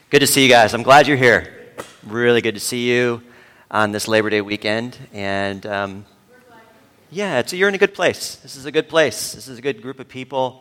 Good to see you guys. I'm glad you're here. Really good to see you on this Labor Day weekend. And you're in a good place. This is a good place. This is a good group of people.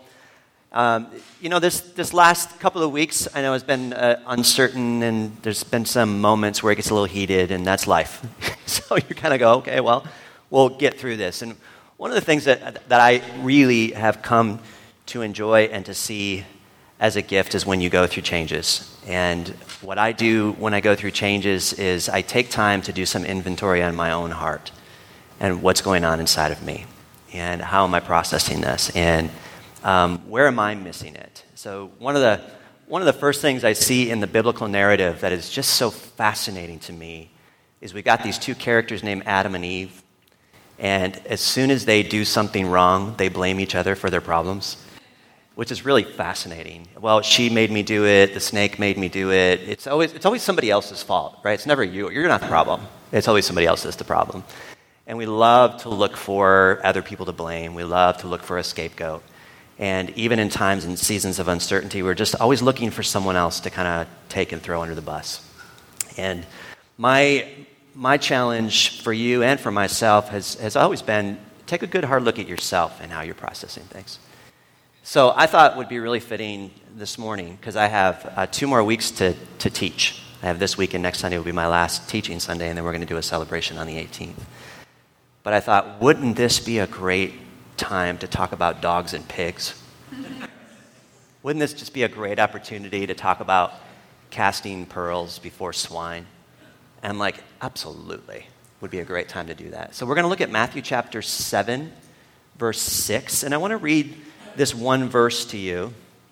This last couple of weeks, I know has been uncertain, and there's been some moments where it gets a little heated, and that's life. So you kind of go, okay, well, we'll get through this. And one of the things that I really have come to enjoy and to see as a gift is when you go through changes. And what I do when I go through changes is I take time to do some inventory on my own heart and what's going on inside of me and how am I processing this and where am I missing it. So one of the first things I see in the biblical narrative that is just so fascinating to me is we got these two characters named Adam and Eve, and as soon as they do something wrong, they blame each other for their problems, which is really fascinating. Well, she made me do it, the snake made me do it. It's always somebody else's fault, right? It's never you. You're not the problem. It's always somebody else that's the problem. And we love to look for other people to blame. We love to look for a scapegoat. And even in times and seasons of uncertainty, we're just always looking for someone else to kind of take and throw under the bus. And my challenge for you and for myself has always been take a good hard look at yourself and how you're processing things. So I thought it would be really fitting this morning because I have 2 more weeks to teach. I have this week and next Sunday will be my last teaching Sunday, and then we're going to do a celebration on the 18th. But I thought, wouldn't this be a great time to talk about dogs and pigs? Wouldn't this just be a great opportunity to talk about casting pearls before swine? And I'm like, absolutely, would be a great time to do that. So we're going to look at Matthew chapter 7, verse 6, and I want to read this one verse to you.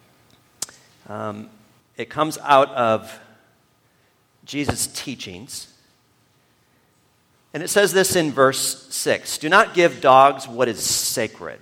It comes out of Jesus' teachings. And it says this in verse 6. Do not give dogs what is sacred.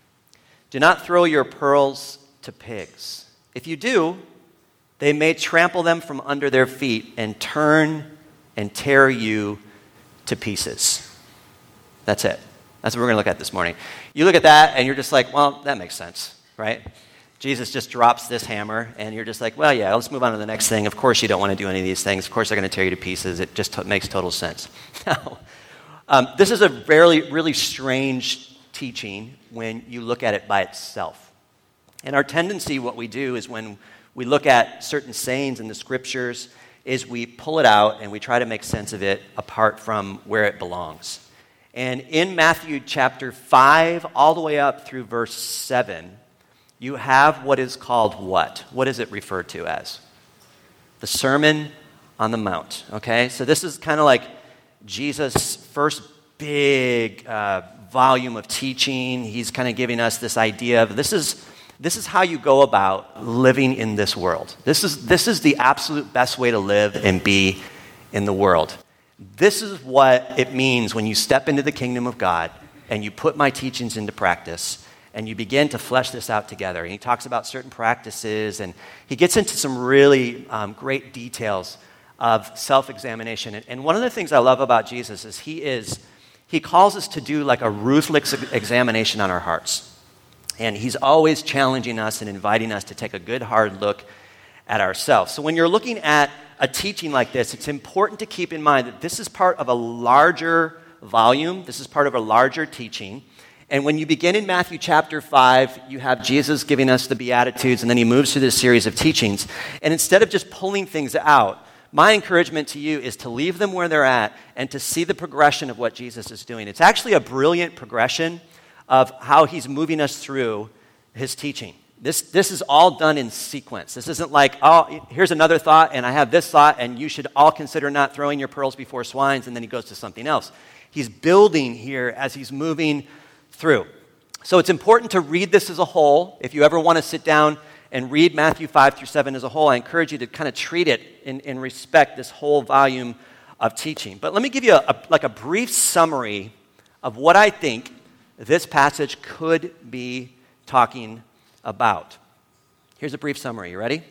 Do not throw your pearls to pigs. If you do, they may trample them from under their feet and turn and tear you to pieces. That's it. That's what we're going to look at this morning. You look at that and you're just like, well, that makes sense, right? Jesus just drops this hammer and you're just like, well, yeah, let's move on to the next thing. Of course you don't want to do any of these things. Of course they're going to tear you to pieces. It just makes total sense. Now, this is a really strange teaching when you look at it by itself. And our tendency, what we do is when we look at certain sayings in the scriptures, is we pull it out and we try to make sense of it apart from where it belongs. And in Matthew chapter 5, all the way up through verse 7, you have what is called what? What is it referred to as? The Sermon on the Mount, okay? So this is kind of like Jesus' first big volume of teaching. He's kind of giving us this idea of this is how you go about living in this world. This is the absolute best way to live and be in the world. This is what it means when you step into the kingdom of God and you put my teachings into practice and you begin to flesh this out together. And he talks about certain practices and he gets into some really great details of self-examination. And one of the things I love about Jesus is he calls us to do like a ruthless examination on our hearts. And he's always challenging us and inviting us to take a good hard look at ourselves. So when you're looking at a teaching like this, it's important to keep in mind that this is part of a larger volume. This is part of a larger teaching. And when you begin in Matthew chapter 5, you have Jesus giving us the Beatitudes, and then he moves through this series of teachings. And instead of just pulling things out, my encouragement to you is to leave them where they're at and to see the progression of what Jesus is doing. It's actually a brilliant progression of how he's moving us through his teaching. This is all done in sequence. This isn't like, oh, here's another thought, and I have this thought, and you should all consider not throwing your pearls before swines, and then he goes to something else. He's building here as he's moving through. So it's important to read this as a whole. If you ever want to sit down and read Matthew 5 through 7 as a whole, I encourage you to kind of treat it in respect, this whole volume of teaching. But let me give you a brief summary of what I think this passage could be talking about. Here's a brief summary. You ready?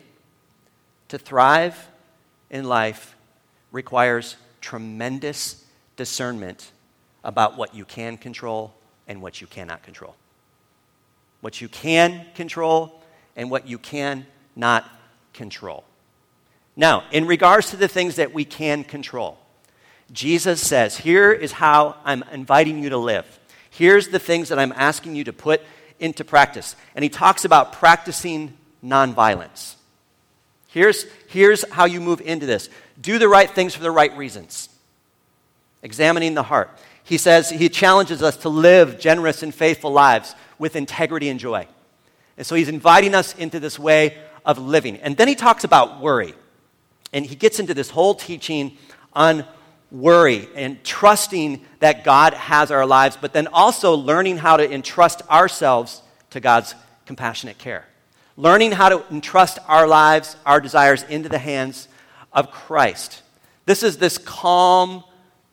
To thrive in life requires tremendous discernment about what you can control and what you cannot control. What you can control and what you cannot control. Now, in regards to the things that we can control, Jesus says, here is how I'm inviting you to live. Here's the things that I'm asking you to put into practice. And he talks about practicing nonviolence. Here's how you move into this. Do the right things for the right reasons. Examining the heart. He says, he challenges us to live generous and faithful lives with integrity and joy. And so he's inviting us into this way of living. And then he talks about worry. And he gets into this whole teaching on worry and trusting that God has our lives, but then also learning how to entrust ourselves to God's compassionate care. Learning how to entrust our lives, our desires into the hands of Christ. This is this calm,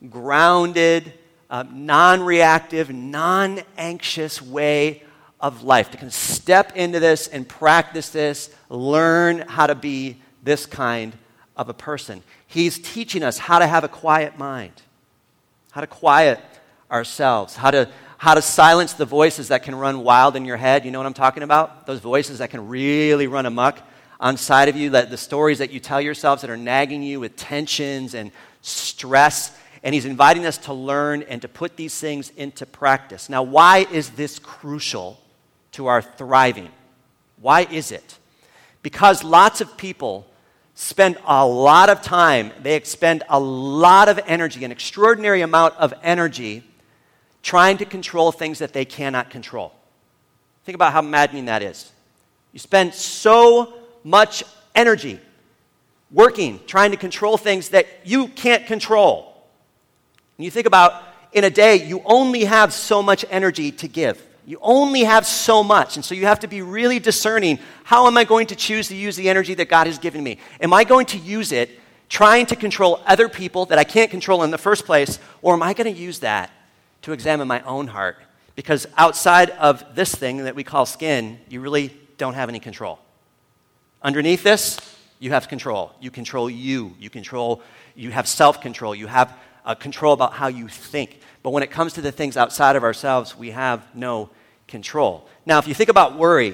grounded, non-reactive, non-anxious way of life. To kind of step into this and practice this, learn how to be this kind of a person. He's teaching us how to have a quiet mind, how to quiet ourselves, how to silence the voices that can run wild in your head. You know what I'm talking about? Those voices that can really run amok on side of you, the stories that you tell yourselves that are nagging you with tensions and stress. And he's inviting us to learn and to put these things into practice. Now, why is this crucial to our thriving? Why is it? Because lots of people spend a lot of time, they expend a lot of energy, an extraordinary amount of energy, trying to control things that they cannot control. Think about how maddening that is. You spend so much energy working, trying to control things that you can't control. And you think about, in a day, you only have so much energy to give. You only have so much, and so you have to be really discerning. How am I going to choose to use the energy that God has given me? Am I going to use it trying to control other people that I can't control in the first place, or am I going to use that to examine my own heart? Because outside of this thing that we call skin, you really don't have any control. Underneath this, you have control. You control you. You have self-control. You have control about how you think. But when it comes to the things outside of ourselves, we have no control. Now, if you think about worry,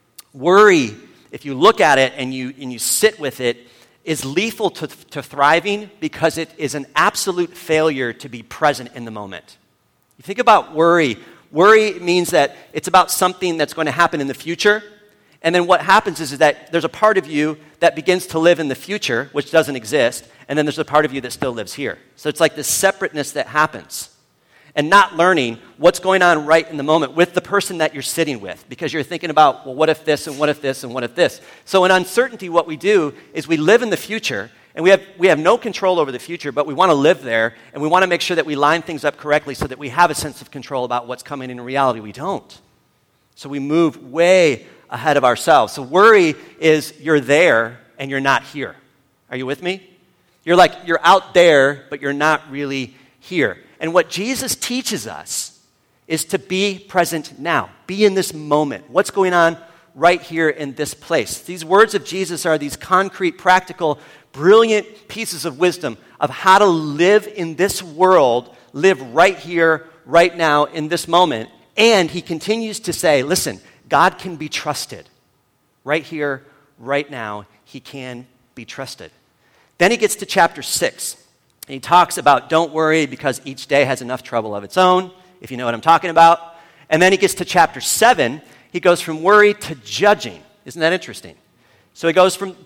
if you look at it and you sit with it, is lethal to thriving because it is an absolute failure to be present in the moment. You think about worry. Worry means that it's about something that's going to happen in the future. And then what happens is that there's a part of you that begins to live in the future, which doesn't exist, and then there's a part of you that still lives here. So it's like this separateness that happens. And not learning what's going on right in the moment with the person that you're sitting with, because you're thinking about, well, what if this, and what if this, and what if this? So in uncertainty, what we do is we live in the future, and we have no control over the future, but we want to live there, and we want to make sure that we line things up correctly so that we have a sense of control about what's coming. In reality, we don't. So we move way ahead of ourselves. So worry is you're there, and you're not here. Are you with me? You're out there, but you're not really here. And what Jesus teaches us is to be present now. Be in this moment. What's going on right here in this place? These words of Jesus are these concrete, practical, brilliant pieces of wisdom of how to live in this world, live right here, right now, in this moment. And he continues to say, listen, God can be trusted. Right here, right now, he can be trusted. Then he gets to chapter 6. And he talks about don't worry because each day has enough trouble of its own, if you know what I'm talking about. And then he gets to chapter 7. He goes from worry to judging. Isn't that interesting? So he goes from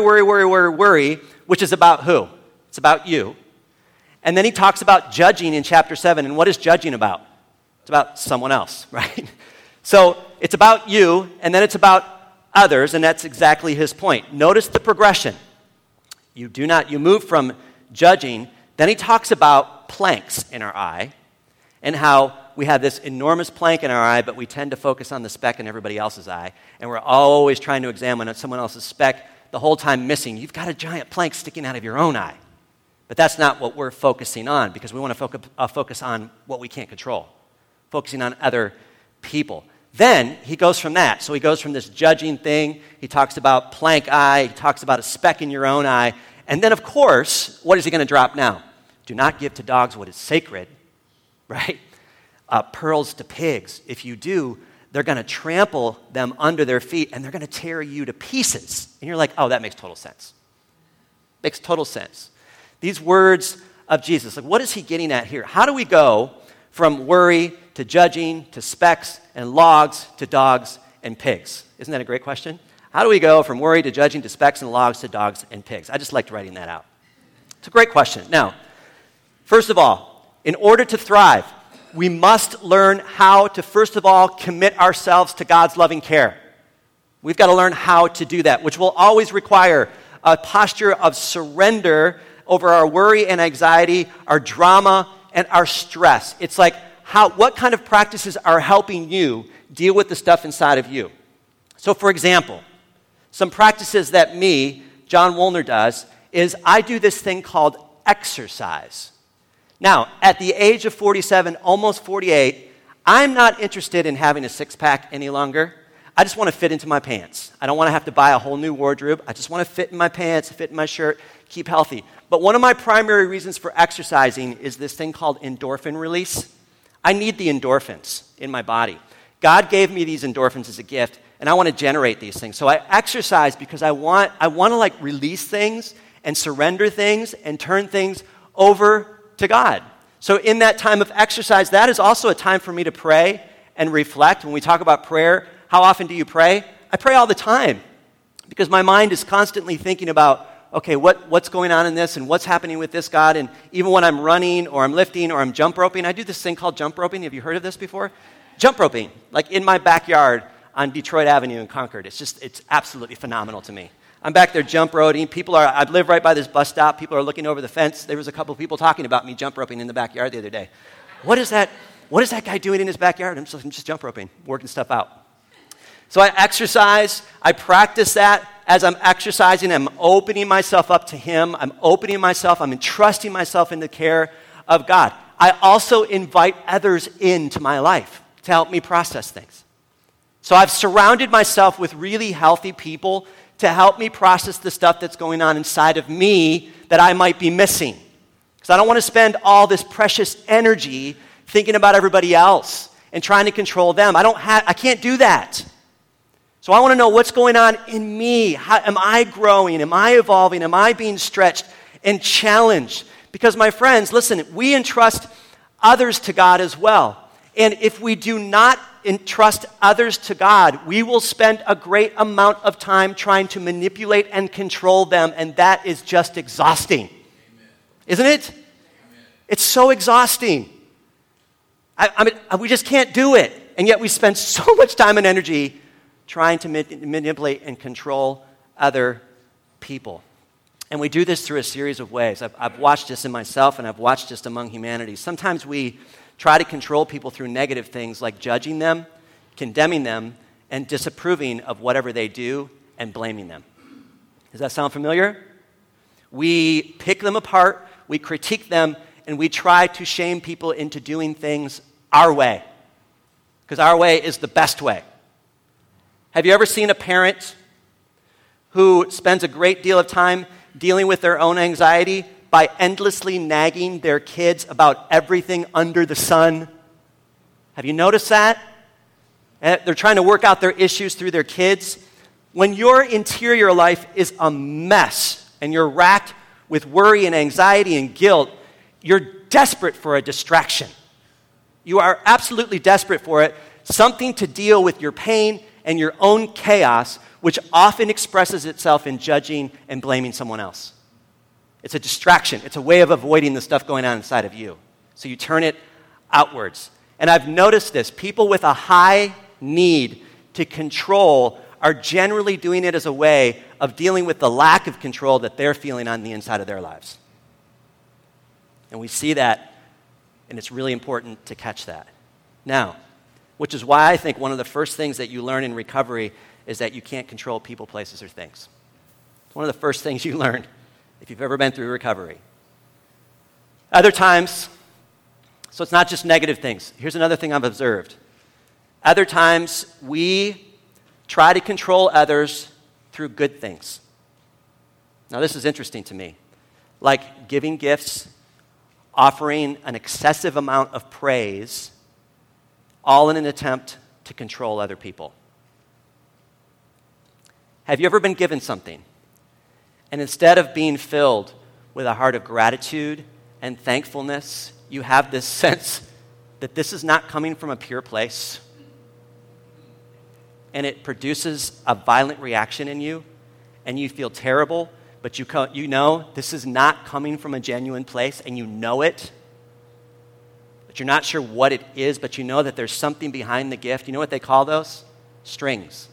worry, which is about who? It's about you. And then he talks about judging in chapter 7. And what is judging about? It's about someone else, right? So it's about you, and then it's about others, and that's exactly his point. Notice the progression. You move from judging, then he talks about planks in our eye and how we have this enormous plank in our eye, but we tend to focus on the speck in everybody else's eye, and we're always trying to examine someone else's speck, the whole time missing. You've got a giant plank sticking out of your own eye. But that's not what we're focusing on, because we want to focus on what we can't control, focusing on other people. Then he goes from that. So he goes from this judging thing, he talks about plank eye, he talks about a speck in your own eye, and then, of course, what is he going to drop now? Do not give to dogs what is sacred, right? Pearls to pigs. If you do, they're going to trample them under their feet, and they're going to tear you to pieces. And you're like, oh, that makes total sense. Makes total sense. These words of Jesus, like what is he getting at here? How do we go from worry to judging to specks and logs to dogs and pigs? Isn't that a great question? How do we go from worry to judging to specks and logs to dogs and pigs? I just liked writing that out. It's a great question. Now, first of all, in order to thrive, we must learn how to, first of all, commit ourselves to God's loving care. We've got to learn how to do that, which will always require a posture of surrender over our worry and anxiety, our drama, and our stress. It's like, what kind of practices are helping you deal with the stuff inside of you? So, for example, some practices that John Woolner, does is I do this thing called exercise. Now, at the age of 47, almost 48, I'm not interested in having a six-pack any longer. I just want to fit into my pants. I don't want to have to buy a whole new wardrobe. I just want to fit in my pants, fit in my shirt, keep healthy. But one of my primary reasons for exercising is this thing called endorphin release. I need the endorphins in my body. God gave me these endorphins as a gift, and I want to generate these things. So I exercise because I want to like release things and surrender things and turn things over to God. So in that time of exercise, that is also a time for me to pray and reflect. When we talk about prayer, how often do you pray? I pray all the time because my mind is constantly thinking about, okay, what's going on in this and what's happening with this, God? And even when I'm running or I'm lifting or I'm jump roping, I do this thing called jump roping. Have you heard of this before? Jump roping, like in my backyard on Detroit Avenue in Concord. It's absolutely phenomenal to me. I'm back there jump roping. I live right by this bus stop. People are looking over the fence. There was a couple of people talking about me jump roping in the backyard the other day. What is that guy doing in his backyard? I'm just jump roping, working stuff out. So I exercise. I practice that. As I'm exercising, I'm opening myself up to Him. I'm entrusting myself in the care of God. I also invite others into my life to help me process things. So I've surrounded myself with really healthy people to help me process the stuff that's going on inside of me that I might be missing. Because I don't want to spend all this precious energy thinking about everybody else and trying to control them. I can't do that. So I want to know what's going on in me. How, am I growing? Am I evolving? Am I being stretched and challenged? Because my friends, listen, we entrust others to God as well. And if we do not entrust others to God, we will spend a great amount of time trying to manipulate and control them, and that is just exhausting. Amen. Isn't it? Amen. It's so exhausting. We just can't do it, and yet we spend so much time and energy trying to manipulate and control other people. And we do this through a series of ways. I've watched this in myself, and I've watched this among humanity. Sometimes we try to control people through negative things like judging them, condemning them, and disapproving of whatever they do and blaming them. Does that sound familiar? We pick them apart, we critique them, and we try to shame people into doing things our way, because our way is the best way. Have you ever seen a parent who spends a great deal of time dealing with their own anxiety by endlessly nagging their kids about everything under the sun? Have you noticed that? They're trying to work out their issues through their kids. When your interior life is a mess and you're racked with worry and anxiety and guilt, you're desperate for a distraction. You are absolutely desperate for it, something to deal with your pain and your own chaos, which often expresses itself in judging and blaming someone else. It's a distraction. It's a way of avoiding the stuff going on inside of you. So you turn it outwards. And I've noticed this. People with a high need to control are generally doing it as a way of dealing with the lack of control that they're feeling on the inside of their lives. And we see that, and it's really important to catch that. Now, which is why I think one of the first things that you learn in recovery is that you can't control people, places, or things. It's one of the first things you learn if you've ever been through recovery. Other times, so it's not just negative things. Here's another thing I've observed. Other times, we try to control others through good things. Now, this is interesting to me. Like giving gifts, offering an excessive amount of praise, all in an attempt to control other people. Have you ever been given something? And instead of being filled with a heart of gratitude and thankfulness, you have this sense that this is not coming from a pure place. And it produces a violent reaction in you, and you feel terrible, but you know this is not coming from a genuine place, and you know it, but you're not sure what it is, but you know that there's something behind the gift. You know what they call those? Strings.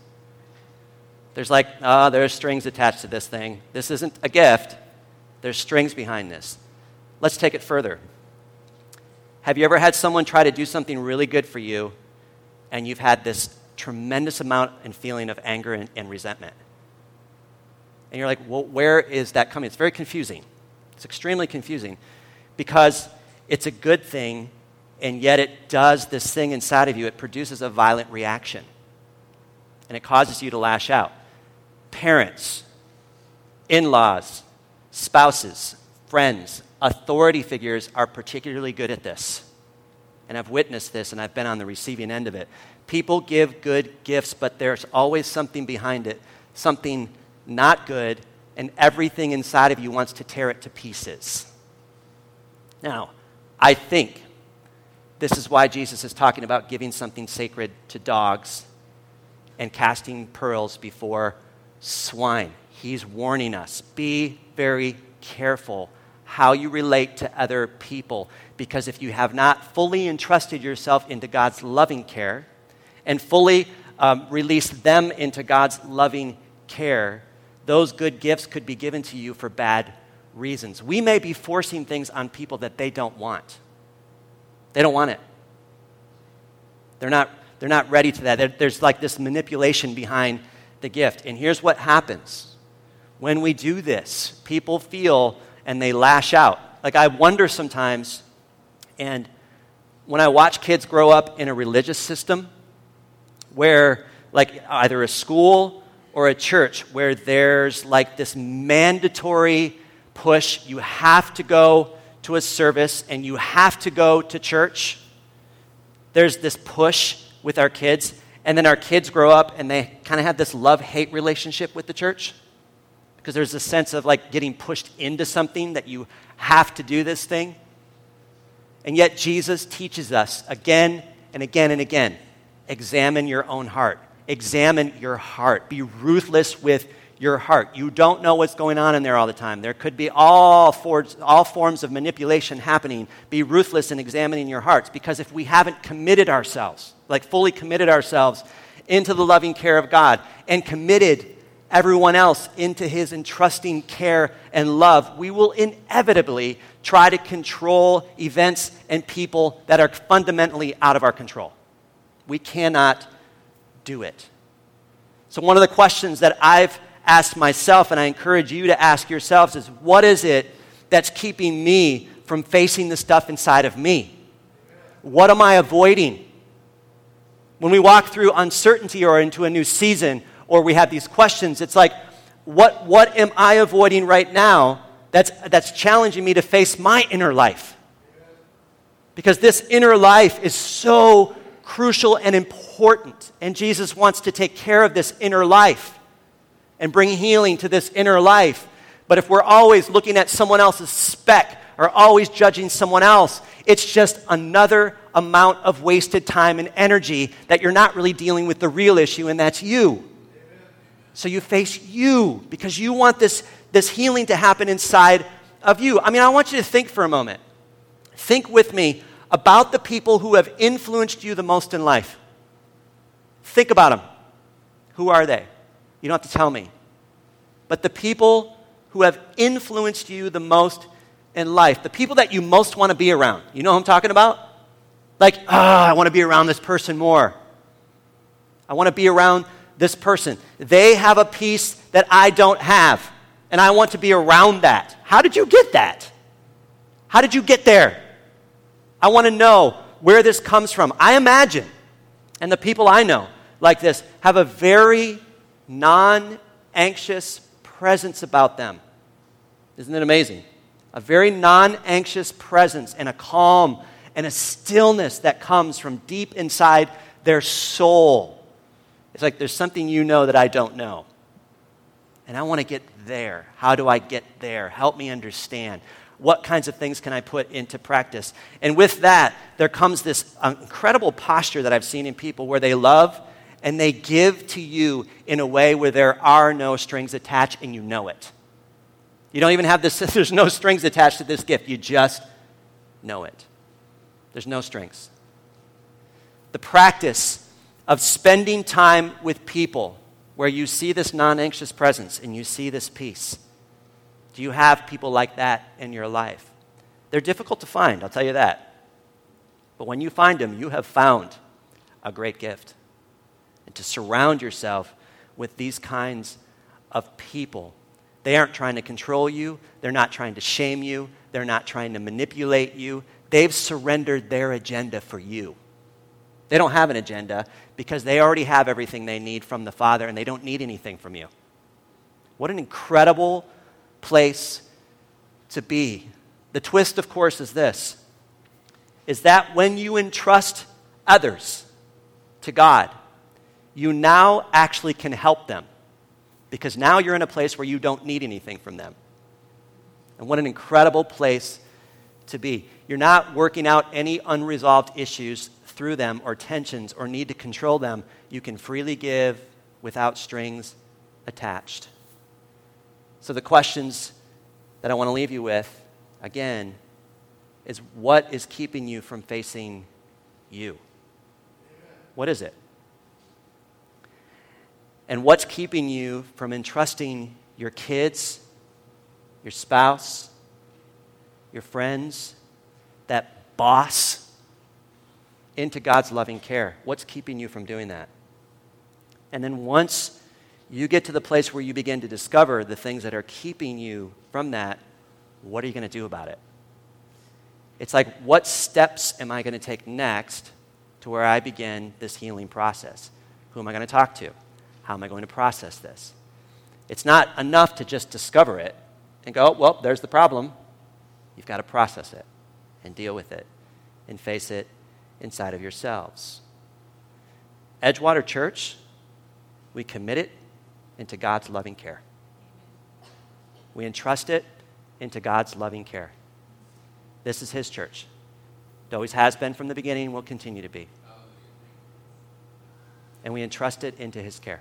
There's strings attached to this thing. This isn't a gift. There's strings behind this. Let's take it further. Have you ever had someone try to do something really good for you, and you've had this tremendous amount and feeling of anger and resentment? And you're like, well, where is that coming? It's very confusing. It's extremely confusing because it's a good thing, and yet it does this thing inside of you. It produces a violent reaction, and it causes you to lash out. Parents, in-laws, spouses, friends, authority figures are particularly good at this. And I've witnessed this, and I've been on the receiving end of it. People give good gifts, but there's always something behind it, something not good, and everything inside of you wants to tear it to pieces. Now, I think this is why Jesus is talking about giving something sacred to dogs and casting pearls before swine. He's warning us, be very careful how you relate to other people, because if you have not fully entrusted yourself into God's loving care and fully released them into God's loving care, those good gifts could be given to you for bad reasons. We may be forcing things on people that they don't want. They don't want it. They're not ready to that. There's like this manipulation behind the gift. And here's what happens. When we do this, people feel and they lash out. Like I wonder sometimes, and when I watch kids grow up in a religious system where like either a school or a church where there's like this mandatory push, you have to go to a service and you have to go to church. There's this push with our kids, and then our kids grow up and they kind of have this love-hate relationship with the church because there's a sense of like getting pushed into something that you have to do this thing. And yet Jesus teaches us again and again and again, examine your own heart. Examine your heart. Be ruthless with your heart. You don't know what's going on in there all the time. There could be all forms of manipulation happening. Be ruthless in examining your hearts, because if we haven't committed ourselves, like fully committed ourselves into the loving care of God and committed everyone else into his entrusting care and love, we will inevitably try to control events and people that are fundamentally out of our control. We cannot do it. So one of the questions that I've asked myself, and I encourage you to ask yourselves, is what is it that's keeping me from facing the stuff inside of me? What am I avoiding? When we walk through uncertainty or into a new season, or we have these questions, it's like, what am I avoiding right now that's challenging me to face my inner life? Because this inner life is so crucial and important, and Jesus wants to take care of this inner life and bring healing to this inner life. But if we're always looking at someone else's speck or always judging someone else, it's just another amount of wasted time and energy that you're not really dealing with the real issue, and that's you. So you face you because you want this healing to happen inside of you. I mean, I want you to think for a moment. Think with me about the people who have influenced you the most in life. Think about them. Who are they? You don't have to tell me. But the people who have influenced you the most in life, the people that you most want to be around. You know who I'm talking about? Like, I want to be around this person more. I want to be around this person. They have a piece that I don't have, and I want to be around that. How did you get that? How did you get there? I want to know where this comes from. I imagine, and the people I know like this have a very non-anxious presence about them. Isn't it amazing? A very non-anxious presence and a calm and a stillness that comes from deep inside their soul. It's like there's something you know that I don't know. And I want to get there. How do I get there? Help me understand. What kinds of things can I put into practice? And with that, there comes this incredible posture that I've seen in people where they love and they give to you in a way where there are no strings attached and you know it. You don't even have this, there's no strings attached to this gift. You just know it. There's no strings. The practice of spending time with people where you see this non-anxious presence and you see this peace. Do you have people like that in your life? They're difficult to find, I'll tell you that. But when you find them, you have found a great gift. And to surround yourself with these kinds of people. They aren't trying to control you. They're not trying to shame you. They're not trying to manipulate you. They've surrendered their agenda for you. They don't have an agenda because they already have everything they need from the Father and they don't need anything from you. What an incredible place to be. The twist, of course, is this, is that when you entrust others to God, you now actually can help them because now you're in a place where you don't need anything from them. And what an incredible place to be. You're not working out any unresolved issues through them or tensions or need to control them. You can freely give without strings attached. So the questions that I want to leave you with, again, is what is keeping you from facing you? What is it? And what's keeping you from entrusting your kids, your spouse, your friends, that boss, into God's loving care? What's keeping you from doing that? And then once you get to the place where you begin to discover the things that are keeping you from that, what are you going to do about it? It's like, what steps am I going to take next to where I begin this healing process? Who am I going to talk to? How am I going to process this? It's not enough to just discover it and go, well, there's the problem. You've got to process it and deal with it and face it inside of yourselves. Edgewater Church, we commit it into God's loving care. We entrust it into God's loving care. This is His church. It always has been from the beginning, will continue to be. And we entrust it into His care.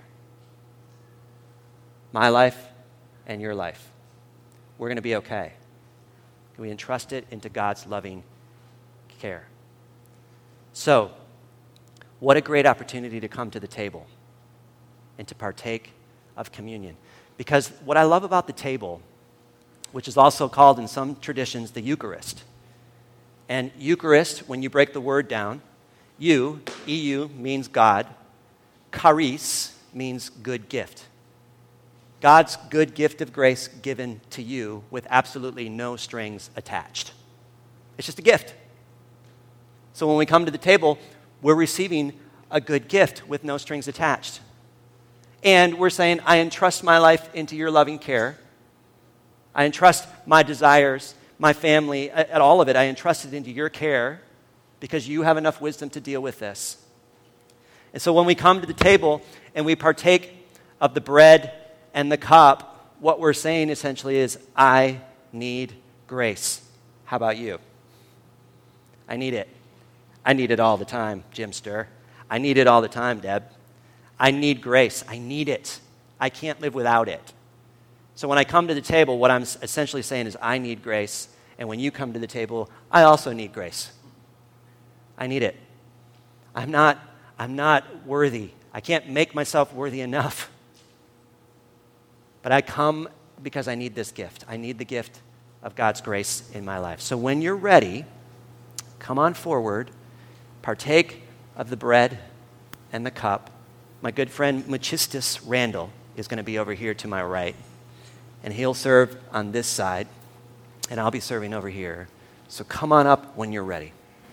My life and your life. We're going to be okay. We entrust it into God's loving care. So, what a great opportunity to come to the table and to partake of communion. Because what I love about the table, which is also called in some traditions the Eucharist, and Eucharist, when you break the word down, EU means God, charis means good gift. God's good gift of grace given to you with absolutely no strings attached. It's just a gift. So when we come to the table, we're receiving a good gift with no strings attached. And we're saying, I entrust my life into your loving care. I entrust my desires, my family, at all of it, I entrust it into your care because you have enough wisdom to deal with this. And so when we come to the table and we partake of the bread and the cup, what we're saying essentially is, I need grace. How about you? I need it. I need it all the time, Jim Sturr. I need it all the time, Deb. I need grace. I need it. I can't live without it. So when I come to the table, what I'm essentially saying is I need grace. And when you come to the table, I also need grace. I need it. I'm not worthy. I can't make myself worthy enough. But I come because I need this gift. I need the gift of God's grace in my life. So when you're ready, come on forward, partake of the bread and the cup. My good friend Machistus Randall is going to be over here to my right. And he'll serve on this side, and I'll be serving over here. So come on up when you're ready.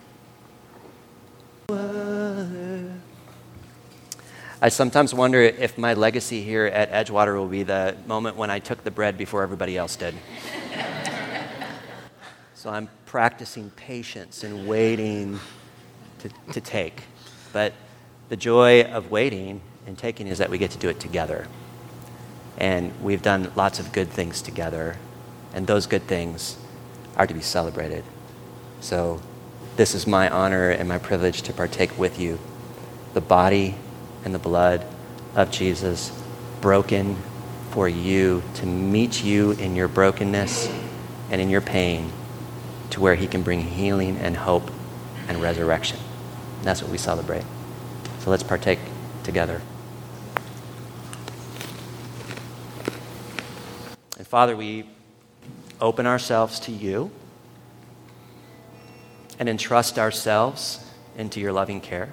I sometimes wonder if my legacy here at Edgewater will be the moment when I took the bread before everybody else did. So I'm practicing patience and waiting to take. But the joy of waiting and taking is that we get to do it together. And we've done lots of good things together, and those good things are to be celebrated. So this is my honor and my privilege to partake with you the body and the blood of Jesus, broken for you, to meet you in your brokenness and in your pain, to where he can bring healing and hope and resurrection. And that's what we celebrate. So let's partake together. And Father, we open ourselves to you and entrust ourselves into your loving care.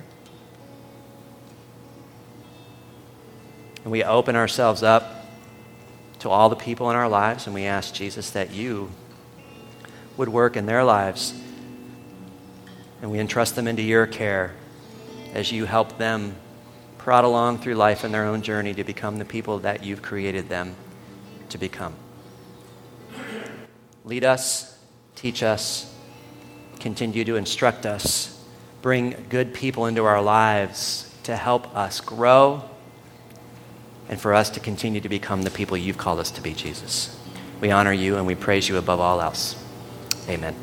And we open ourselves up to all the people in our lives, and we ask, Jesus, that you would work in their lives. And we entrust them into your care as you help them prod along through life in their own journey to become the people that you've created them to become. Lead us, teach us, continue to instruct us, bring good people into our lives to help us grow and for us to continue to become the people you've called us to be, Jesus. We honor you and we praise you above all else. Amen.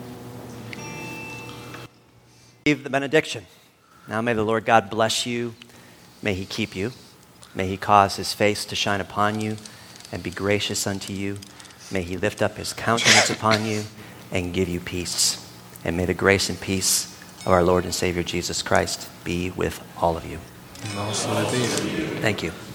Receive the benediction. Now may the Lord God bless you. May he keep you. May he cause his face to shine upon you and be gracious unto you. May he lift up his countenance upon you and give you peace. And may the grace and peace of our Lord and Savior Jesus Christ be with all of you. And also with thee. Thank you.